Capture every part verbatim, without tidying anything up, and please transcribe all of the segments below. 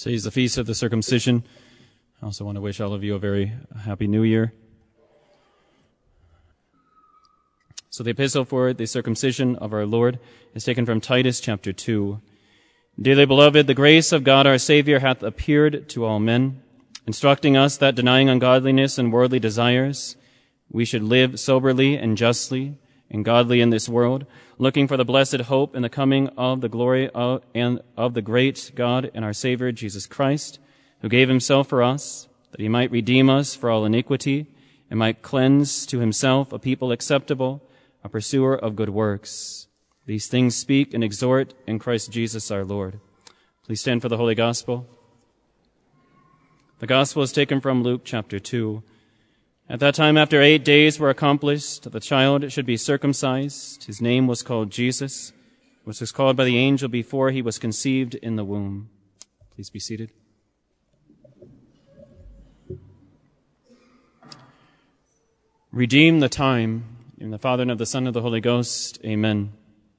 Today is the feast of the circumcision. I also want to wish all of you a very happy new year. So the epistle for the circumcision of our Lord is taken from Titus chapter two. Dearly beloved, the grace of God our Savior hath appeared to all men, instructing us that denying ungodliness and worldly desires, we should live soberly and justly and godly in this world, looking for the blessed hope in the coming of the glory of, and of the great God and our Savior Jesus Christ, who gave himself for us, that he might redeem us for all iniquity, and might cleanse to himself a people acceptable, a pursuer of good works. These things speak and exhort in Christ Jesus our Lord. Please stand for the Holy Gospel. The Gospel is taken from Luke chapter two. At that time, after eight days were accomplished, the child should be circumcised. His name was called Jesus, which was called by the angel before he was conceived in the womb. Please be seated. Redeem the time. In the Father, and of the Son, and of the Holy Ghost. Amen.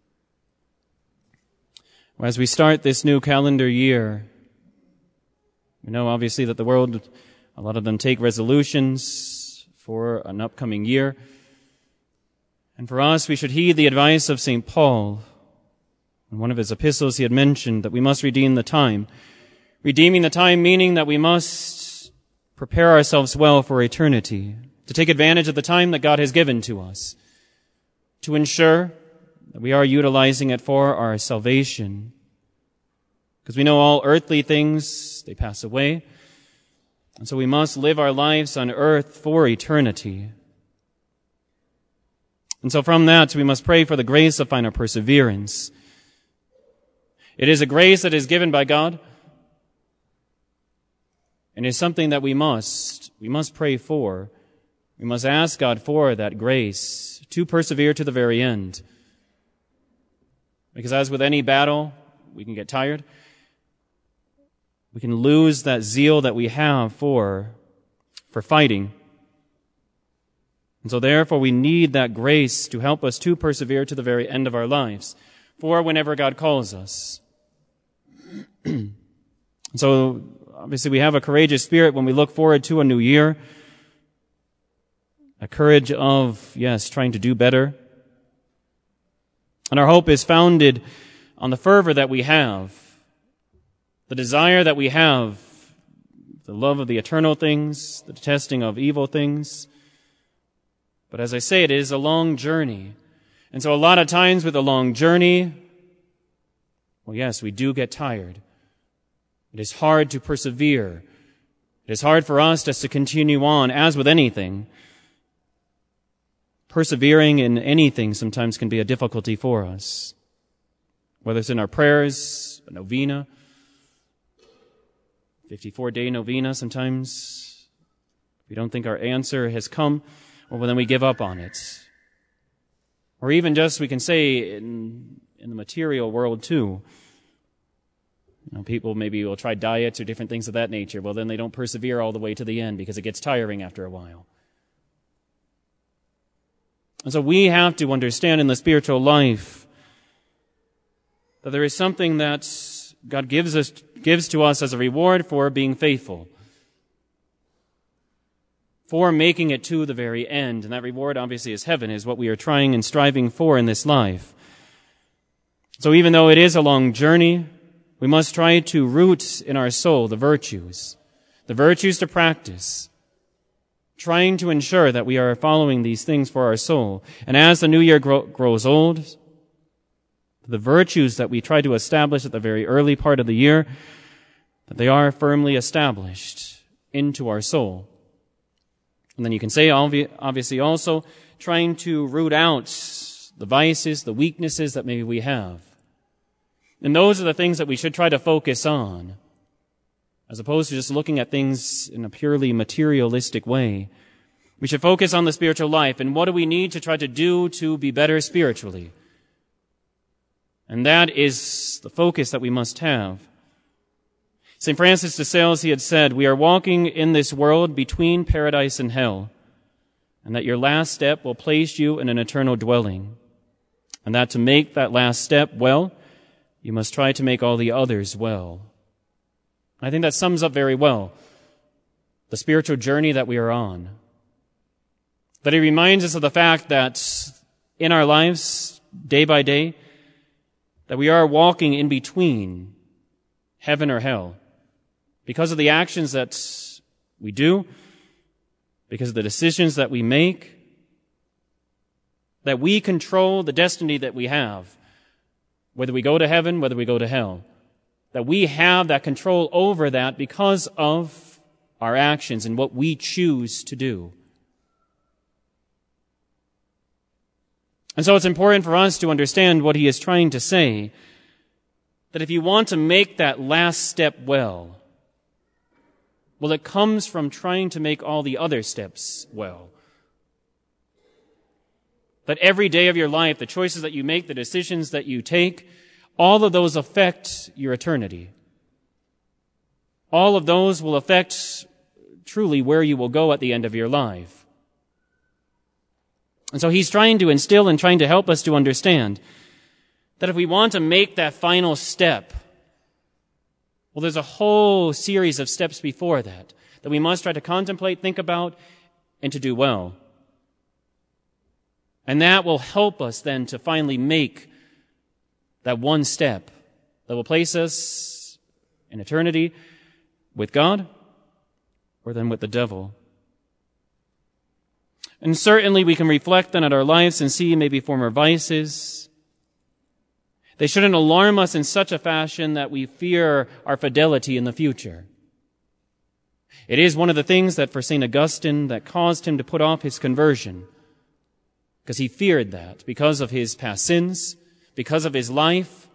Well, as we start this new calendar year, we know obviously that the world, a lot of them take resolutions for an upcoming year. And for us, we should heed the advice of Saint Paul. In one of his epistles, he had mentioned that we must redeem the time. Redeeming the time meaning that we must prepare ourselves well for eternity, to take advantage of the time that God has given to us, to ensure that we are utilizing it for our salvation. Because we know all earthly things, they pass away. And so we must live our lives on earth for eternity. And so from that, we must pray for the grace of final perseverance. It is a grace that is given by God, and is something that we must, we must pray for. We must ask God for that grace to persevere to the very end. Because as with any battle, we can get tired. We can lose that zeal that we have for, for fighting. And so therefore we need that grace to help us to persevere to the very end of our lives, for whenever God calls us. So obviously we have a courageous spirit when we look forward to a new year. A courage of, yes, trying to do better. And our hope is founded on the fervor that we have, the desire that we have, the love of the eternal things, the detesting of evil things. But as I say, it is a long journey. And so a lot of times with a long journey, well, yes, we do get tired. It is hard to persevere. It is hard for us just to continue on, as with anything. Persevering in anything sometimes can be a difficulty for us. Whether it's in our prayers, a novena, fifty-four day novena sometimes. If we don't think our answer has come, well, then we give up on it. Or even just, we can say, in, in the material world too. You know, people maybe will try diets or different things of that nature. Well, then they don't persevere all the way to the end because it gets tiring after a while. And so we have to understand in the spiritual life that there is something that God gives us, gives to us as a reward for being faithful, for making it to the very end. And that reward obviously is heaven, is what we are trying and striving for in this life. So even though it is a long journey, we must try to root in our soul the virtues, the virtues to practice, trying to ensure that we are following these things for our soul. And as the new year grow, grows old, the virtues that we try to establish at the very early part of the year, that they are firmly established into our soul. And then you can say, obviously also, trying to root out the vices, the weaknesses that maybe we have. And those are the things that we should try to focus on, as opposed to just looking at things in a purely materialistic way. We should focus on the spiritual life and what do we need to try to do to be better spiritually. And that is the focus that we must have. Saint Francis de Sales, he had said, we are walking in this world between paradise and hell, and that your last step will place you in an eternal dwelling. And that to make that last step well, you must try to make all the others well. I think that sums up very well the spiritual journey that we are on. That he reminds us of the fact that in our lives, day by day, that we are walking in between heaven or hell because of the actions that we do, because of the decisions that we make, that we control the destiny that we have, whether we go to heaven, whether we go to hell, that we have that control over that because of our actions and what we choose to do. And so it's important for us to understand what he is trying to say, that if you want to make that last step well, well, it comes from trying to make all the other steps well. That every day of your life, the choices that you make, the decisions that you take, all of those affect your eternity. All of those will affect truly where you will go at the end of your life. And so he's trying to instill and trying to help us to understand that if we want to make that final step, well, there's a whole series of steps before that that we must try to contemplate, think about, and to do well. And that will help us then to finally make that one step that will place us in eternity with God or then with the devil. And certainly we can reflect then at our lives and see maybe former vices. They shouldn't alarm us in such a fashion that we fear our fidelity in the future. It is one of the things that for Saint Augustine that caused him to put off his conversion, because he feared that because of his past sins, because of his life,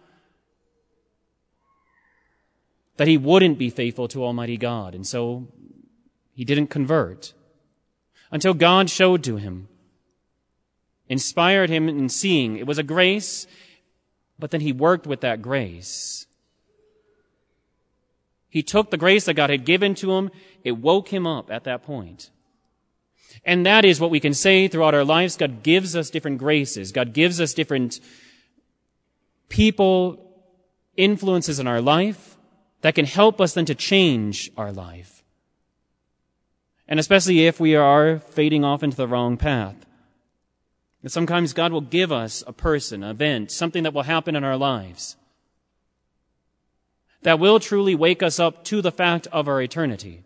that he wouldn't be faithful to Almighty God. And so he didn't convert until God showed to him, inspired him in seeing. It was a grace, but then he worked with that grace. He took the grace that God had given to him. It woke him up at that point. And that is what we can say throughout our lives. God gives us different graces. God gives us different people, influences in our life that can help us then to change our life. And especially if we are fading off into the wrong path. And sometimes God will give us a person, an event, something that will happen in our lives that will truly wake us up to the fact of our eternity.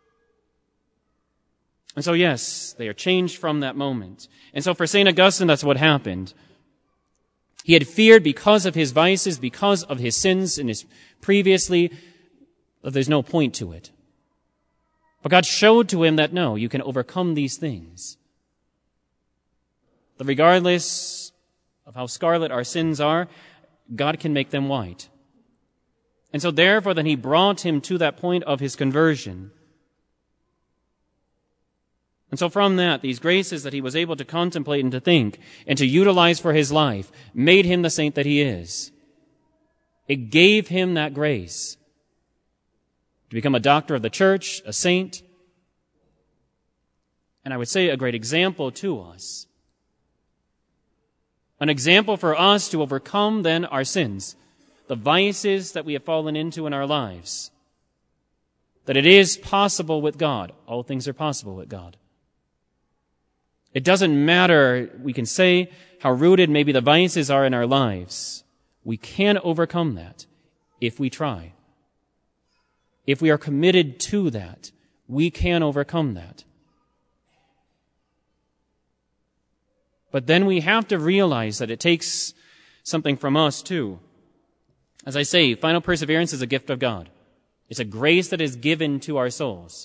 And so, yes, they are changed from that moment. And so for Saint Augustine, that's what happened. He had feared because of his vices, because of his sins in his previously, that there's no point to it. But God showed to him that no, you can overcome these things. That regardless of how scarlet our sins are, God can make them white. And so therefore then he brought him to that point of his conversion. And so from that, these graces that he was able to contemplate and to think and to utilize for his life made him the saint that he is. It gave him that grace to become a doctor of the church, a saint, and I would say a great example to us. An example for us to overcome then our sins, the vices that we have fallen into in our lives. That it is possible with God. All things are possible with God. It doesn't matter, we can say, how rooted maybe the vices are in our lives. We can overcome that if we try. If we are committed to that, we can overcome that. But then we have to realize that it takes something from us too. As I say, final perseverance is a gift of God. It's a grace that is given to our souls.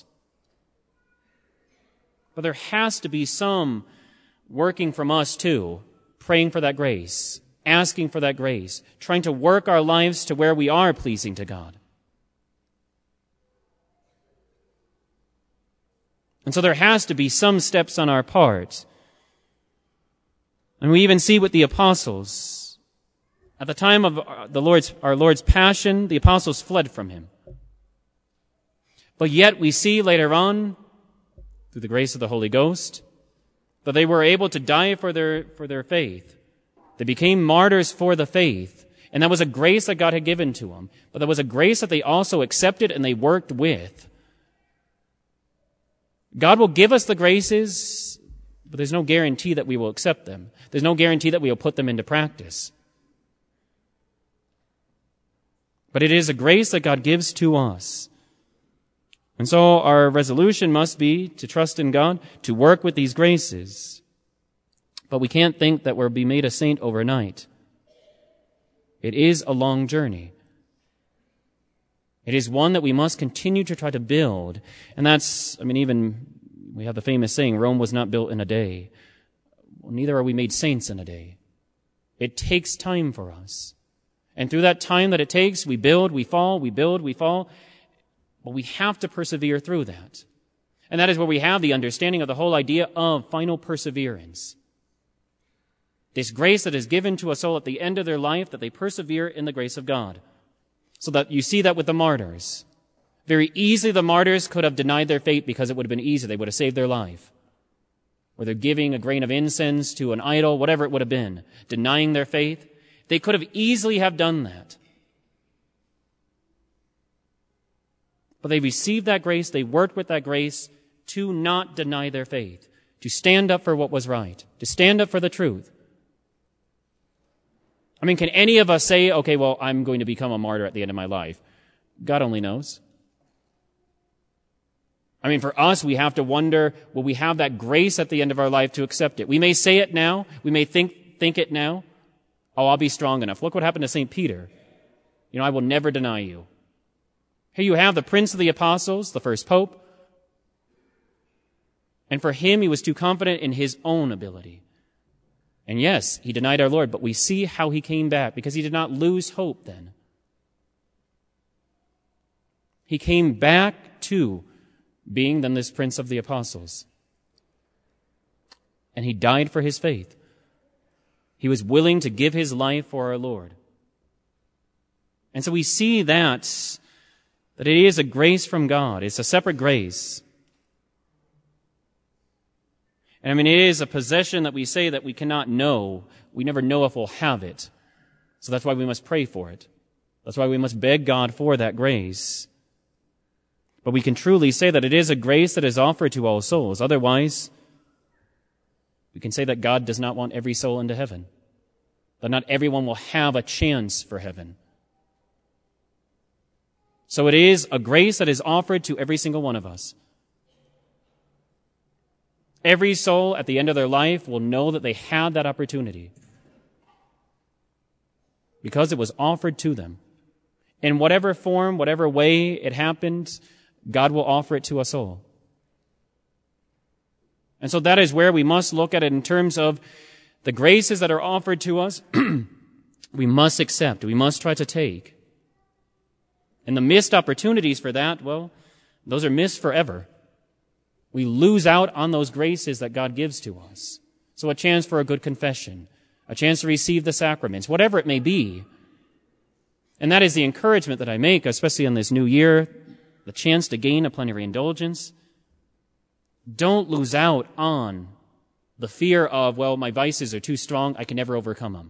But there has to be some working from us too, praying for that grace, asking for that grace, trying to work our lives to where we are pleasing to God. And so there has to be some steps on our part. And we even see with the apostles, at the time of the Lord's, our Lord's passion, the apostles fled from him. But yet we see later on, through the grace of the Holy Ghost, that they were able to die for their, for their faith. They became martyrs for the faith. And that was a grace that God had given to them. But that was a grace that they also accepted and they worked with. God will give us the graces, but there's no guarantee that we will accept them. There's no guarantee that we will put them into practice. But it is a grace that God gives to us. And so our resolution must be to trust in God, to work with these graces. But we can't think that we'll be made a saint overnight. It is a long journey. It is one that we must continue to try to build. And that's, I mean, even we have the famous saying, Rome was not built in a day. Well, neither are we made saints in a day. It takes time for us. And through that time that it takes, we build, we fall, we build, we fall. But we have to persevere through that. And that is where we have the understanding of the whole idea of final perseverance. This grace that is given to a soul at the end of their life, that they persevere in the grace of God. So that you see that with the martyrs. Very easily the martyrs could have denied their faith because it would have been easy. They would have saved their life. Or they're giving a grain of incense to an idol, whatever it would have been. Denying their faith. They could have easily have done that. But they received that grace, they worked with that grace to not deny their faith. To stand up for what was right. To stand up for the truth. I mean, can any of us say, okay, well, I'm going to become a martyr at the end of my life? God only knows. I mean, for us, we have to wonder, will we have that grace at the end of our life to accept it? We may say it now. We may think, think it now. Oh, I'll be strong enough. Look what happened to Saint Peter. You know, I will never deny you. Here you have the Prince of the Apostles, the first Pope. And for him, he was too confident in his own ability. And yes, he denied our Lord, but we see how he came back because he did not lose hope then. He came back to being then this Prince of the Apostles. And he died for his faith. He was willing to give his life for our Lord. And so we see that, that it is a grace from God. It's a separate grace. And I mean, it is a possession that we say that we cannot know. We never know if we'll have it. So that's why we must pray for it. That's why we must beg God for that grace. But we can truly say that it is a grace that is offered to all souls. Otherwise, we can say that God does not want every soul into heaven. That not everyone will have a chance for heaven. So it is a grace that is offered to every single one of us. Every soul at the end of their life will know that they had that opportunity because it was offered to them. In whatever form, whatever way it happened, God will offer it to a soul. And so that is where we must look at it in terms of the graces that are offered to us. We must accept. We must try to take. And the missed opportunities for that, well, those are missed forever. We lose out on those graces that God gives to us. So a chance for a good confession, a chance to receive the sacraments, whatever it may be. And that is the encouragement that I make, especially in this new year, the chance to gain a plenary indulgence. Don't lose out on the fear of, well, my vices are too strong, I can never overcome them.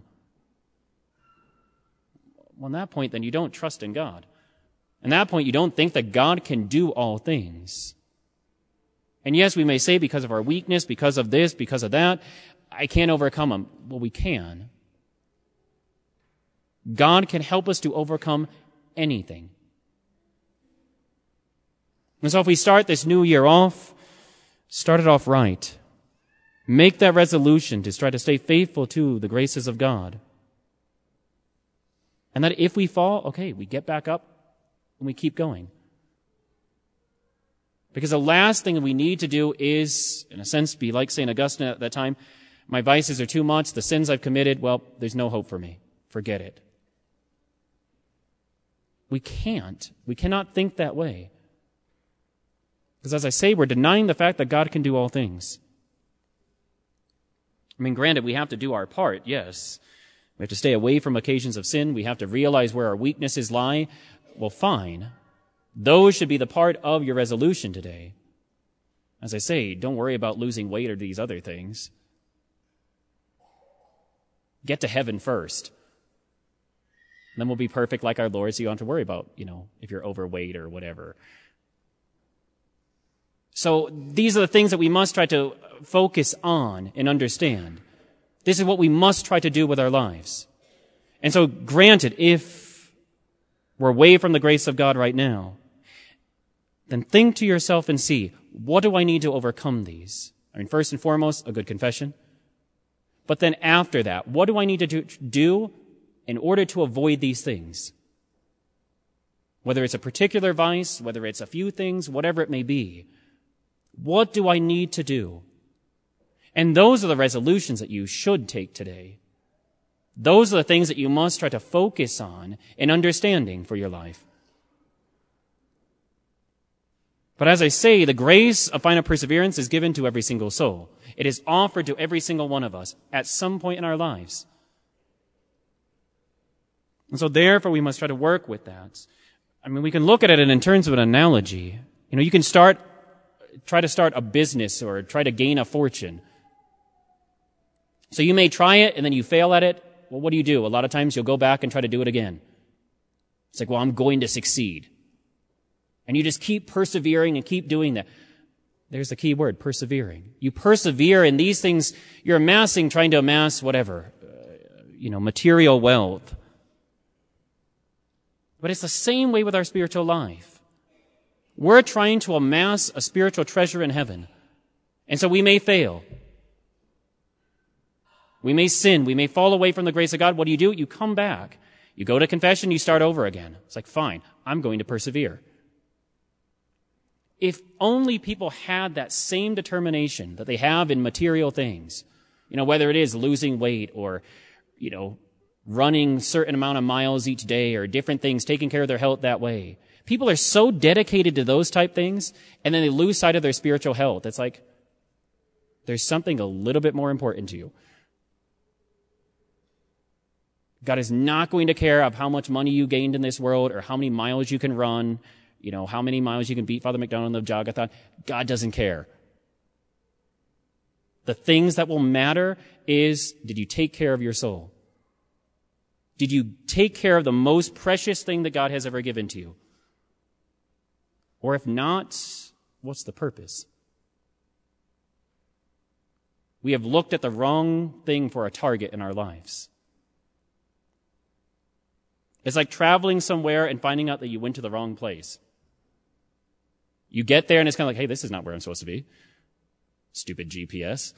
Well, on that point, then you don't trust in God. At that point, you don't think that God can do all things. And yes, we may say because of our weakness, because of this, because of that, I can't overcome them. Well, we can. God can help us to overcome anything. And so if we start this new year off, start it off right. Make that resolution to try to stay faithful to the graces of God. And that if we fall, okay, we get back up and we keep going. Because the last thing we need to do is, in a sense, be like Saint Augustine at that time. My vices are too much. The sins I've committed, well, there's no hope for me. Forget it. We can't. We cannot think that way. Because as I say, we're denying the fact that God can do all things. I mean, granted, we have to do our part, yes. We have to stay away from occasions of sin. We have to realize where our weaknesses lie. Well, fine. Those should be the part of your resolution today. As I say, don't worry about losing weight or these other things. Get to heaven first. And then we'll be perfect like our Lord, so you don't have to worry about, you know, if you're overweight or whatever. So these are the things that we must try to focus on and understand. This is what we must try to do with our lives. And so granted, if we're away from the grace of God right now, then think to yourself and see, what do I need to overcome these? I mean, first and foremost, a good confession. But then after that, what do I need to do in order to avoid these things? Whether it's a particular vice, whether it's a few things, whatever it may be. What do I need to do? And those are the resolutions that you should take today. Those are the things that you must try to focus on in understanding for your life. But as I say, the grace of final perseverance is given to every single soul. It is offered to every single one of us at some point in our lives. And so therefore we must try to work with that. I mean, we can look at it in terms of an analogy. You know, you can start, try to start a business or try to gain a fortune. So you may try it and then you fail at it. Well, what do you do? A lot of times you'll go back and try to do it again. It's like, well, I'm going to succeed. And you just keep persevering and keep doing that. There's the key word, persevering. You persevere in these things you're amassing, trying to amass whatever, uh, you know, material wealth. But it's the same way with our spiritual life. We're trying to amass a spiritual treasure in heaven. And so we may fail. We may sin. We may fall away from the grace of God. What do you do? You come back. You go to confession. You start over again. It's like, fine, I'm going to persevere. If only people had that same determination that they have in material things, you know, whether it is losing weight or, you know, running a certain amount of miles each day or different things, taking care of their health that way. People are so dedicated to those type things, and then they lose sight of their spiritual health. It's like, there's something a little bit more important to you. God is not going to care of how much money you gained in this world or how many miles you can run, you know, how many miles you can beat Father McDonald in the jogathon. God doesn't care. The things that will matter is, did you take care of your soul? Did you take care of the most precious thing that God has ever given to you? Or if not, what's the purpose? We have looked at the wrong thing for a target in our lives. It's like traveling somewhere and finding out that you went to the wrong place. You get there and it's kind of like, hey, this is not where I'm supposed to be. Stupid G P S.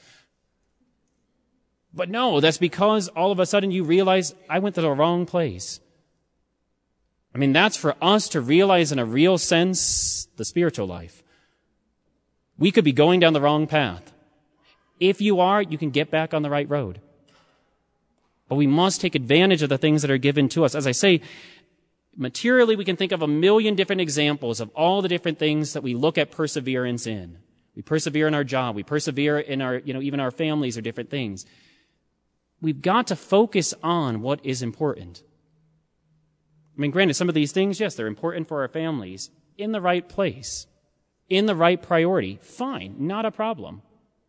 But no, that's because all of a sudden you realize I went to the wrong place. I mean, that's for us to realize in a real sense the spiritual life. We could be going down the wrong path. If you are, you can get back on the right road. But we must take advantage of the things that are given to us. As I say, materially we can think of a million different examples of all the different things that we look at perseverance in. We persevere in our job. We persevere in our, you know, even our families or different things. We've got to focus on what is important. I mean, granted, some of these things, yes, they're important for our families in the right place, in the right priority. Fine, not a problem.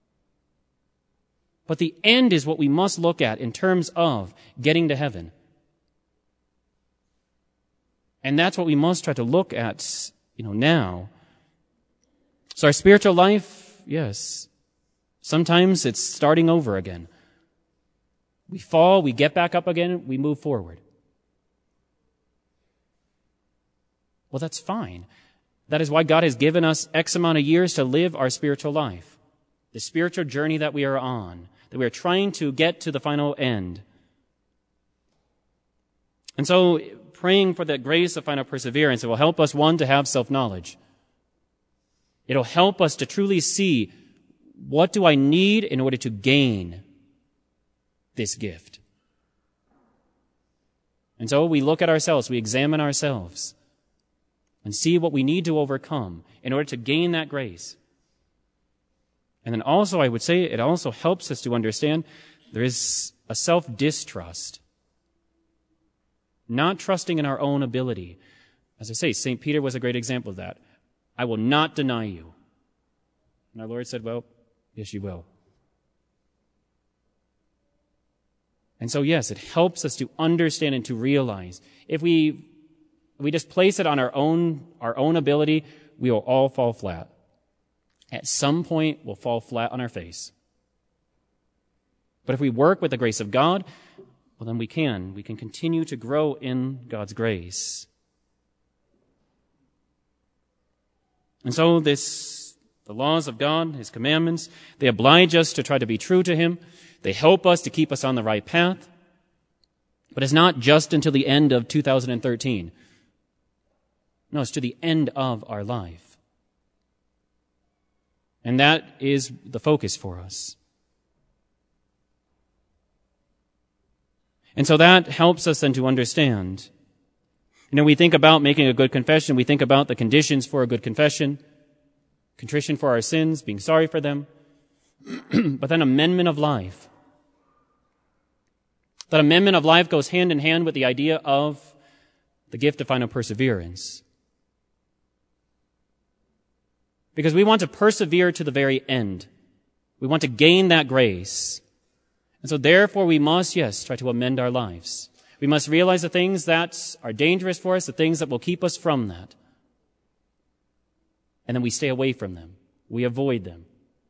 But the end is what we must look at in terms of getting to heaven. And that's what we must try to look at, you know, now. So our spiritual life, yes, sometimes it's starting over again. We fall, we get back up again, we move forward. Well, that's fine. That is why God has given us X amount of years to live our spiritual life. The spiritual journey that we are on, that we are trying to get to the final end. And so, praying for the grace of final perseverance, it will help us, one, to have self-knowledge. It'll help us to truly see, what do I need in order to gain this gift? And so we look at ourselves, we examine ourselves, and see what we need to overcome in order to gain that grace. And then also, I would say, it also helps us to understand there is a self-distrust. Not trusting in our own ability. As I say, Saint Peter was a great example of that. I will not deny you. And our Lord said, well, yes, you will. And so, yes, it helps us to understand and to realize. If we, if we just place it on our own, our own ability, we will all fall flat. At some point, we'll fall flat on our face. But if we work with the grace of God, well, then we can. We can continue to grow in God's grace. And so this, the laws of God, His commandments, they oblige us to try to be true to Him. They help us to keep us on the right path. But it's not just until the end of two thousand thirteen. No, it's to the end of our life. And that is the focus for us. And so that helps us then to understand. You know, we think about making a good confession. We think about the conditions for a good confession. Contrition for our sins, being sorry for them. But then amendment of life. That amendment of life goes hand in hand with the idea of the gift of final perseverance. Because we want to persevere to the very end. We want to gain that grace. And so therefore we must, yes, try to amend our lives. We must realize the things that are dangerous for us, the things that will keep us from that. And then we stay away from them. We avoid them.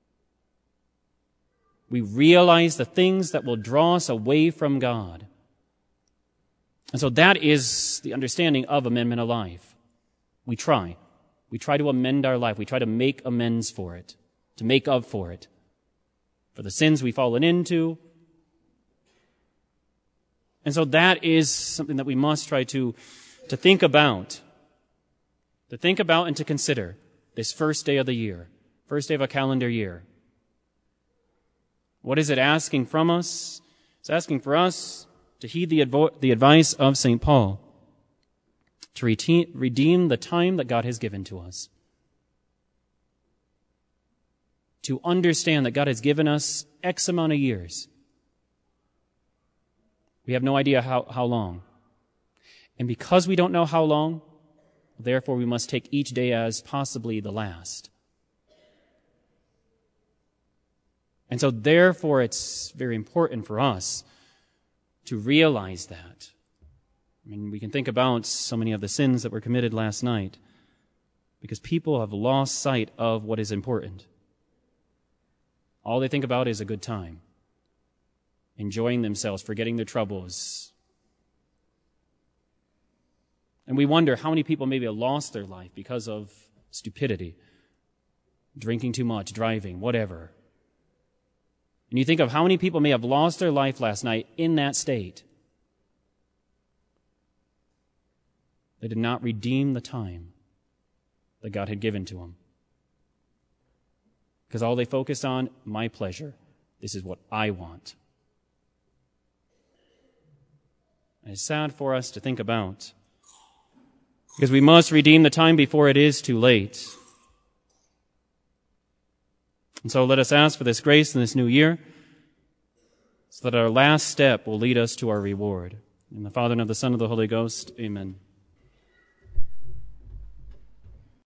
We realize the things that will draw us away from God. And so that is the understanding of amendment of life. We try. We try to amend our life. We try to make amends for it, to make up for it, for the sins we've fallen into. And so that is something that we must try to, to think about, to think about and to consider this first day of the year, first day of a calendar year. What is it asking from us? It's asking for us to heed the, advo- the advice of Saint Paul, to rete- redeem the time that God has given to us, to understand that God has given us X amount of years. We have no idea how, how long. And because we don't know how long, therefore we must take each day as possibly the last. And so therefore it's very important for us to realize that. I mean, we can think about so many of the sins that were committed last night because people have lost sight of what is important. All they think about is a good time, enjoying themselves, forgetting their troubles. And we wonder how many people maybe have lost their life because of stupidity, drinking too much, driving, whatever. And you think of how many people may have lost their life last night in that state. They did not redeem the time that God had given to them. Because all they focused on, my pleasure. This is what I want. And it's sad for us to think about. Because we must redeem the time before it is too late. And so let us ask for this grace in this new year so that our last step will lead us to our reward. In the Father, and of the Son, and of the Holy Ghost, amen.